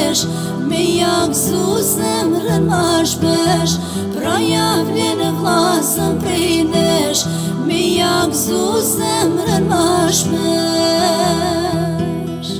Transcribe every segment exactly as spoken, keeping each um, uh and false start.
shpesh, me jakzu zemrën ma shpesh, pra javlen vlasën prej nesh, me jakzu zemrën ma shpesh.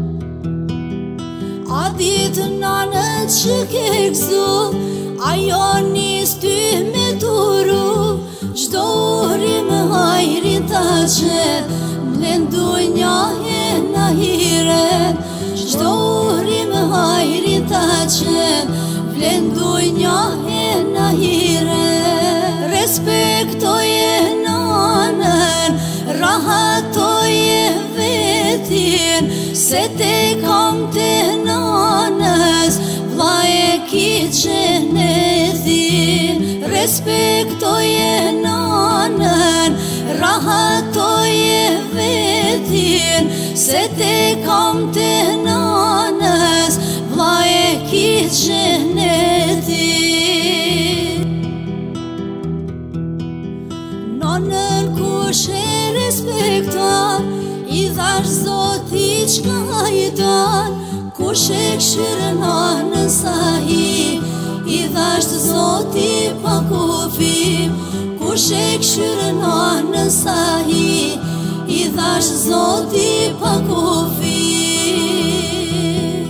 A ditë nanët që ke gzu, ajo nis ty me turu, qdo uri më hajri ta qet, mlendu njahe në hiret, qdo uri më hajri ta qet, mlendu njahe në hiret. Respektoje nanën, rahatoje vetin, se te kam të nanës, vlla e ki gjenetin. Respektoje nanën, rahatoje vetin, se te kam të nanës, vlla e ki gjenetin. Nanën kush e respekton, i dhash Zoti qka i don, kush e kshyrë nanën sahi, i dhash Zoti pa kufim, kush e kshyrë nanën sahi, i dhash Zoti pa kufim.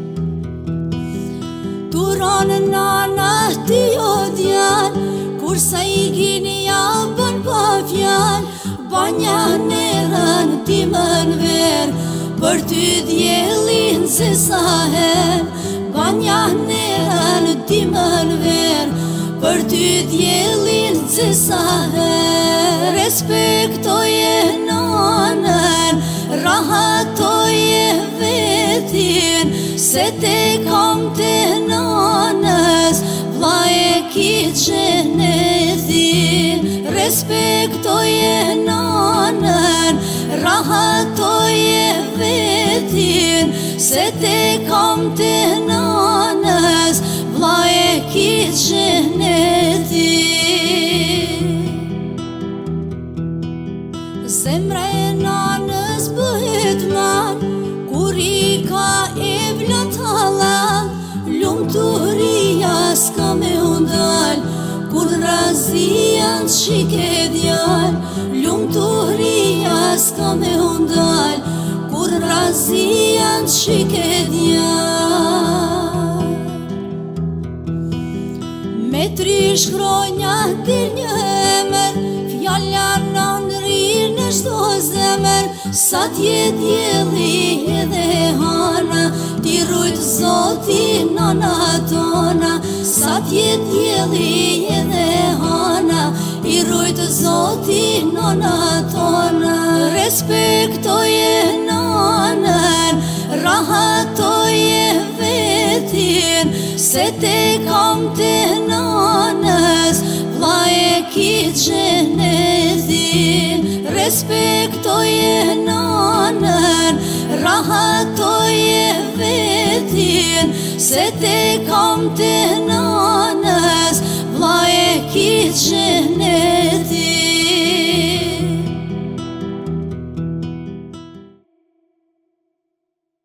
Turon nana ti o djan, kur sa i gini ja bën pa fjan, banja nerën ti mën ver, për ty djelin se sa her. Banja nerën ti mën ver, për ty djelin se sa her. Respektoje nanën, rahatoje vetin, se te kam të nanës, vlla e ki gjenetin. Respektoje nanën, rahatoje vetin, se te kam të nanës, vlla e ki gjenetin. Zemra e nanës bëhet man, kur i ka e vlat halal, lumturia s'ka me undal, kur razian qike djal, lumturia s'ka me undal, kur razian qike djal. Me tri shkronja dir një emër, fjalla nanë rirë në shdo zemër, sa t'je djeli edhe hana, ti rujt Zoti nana tona, sa t'je djeli edhe hana, i rujt Zoti nana tona. Respektoje nanën, rahatoje vetin, se te kam të nanës, vlla e ki gjenetin. Respektoje nanën, rahatoje vetin, se te kam të nanës,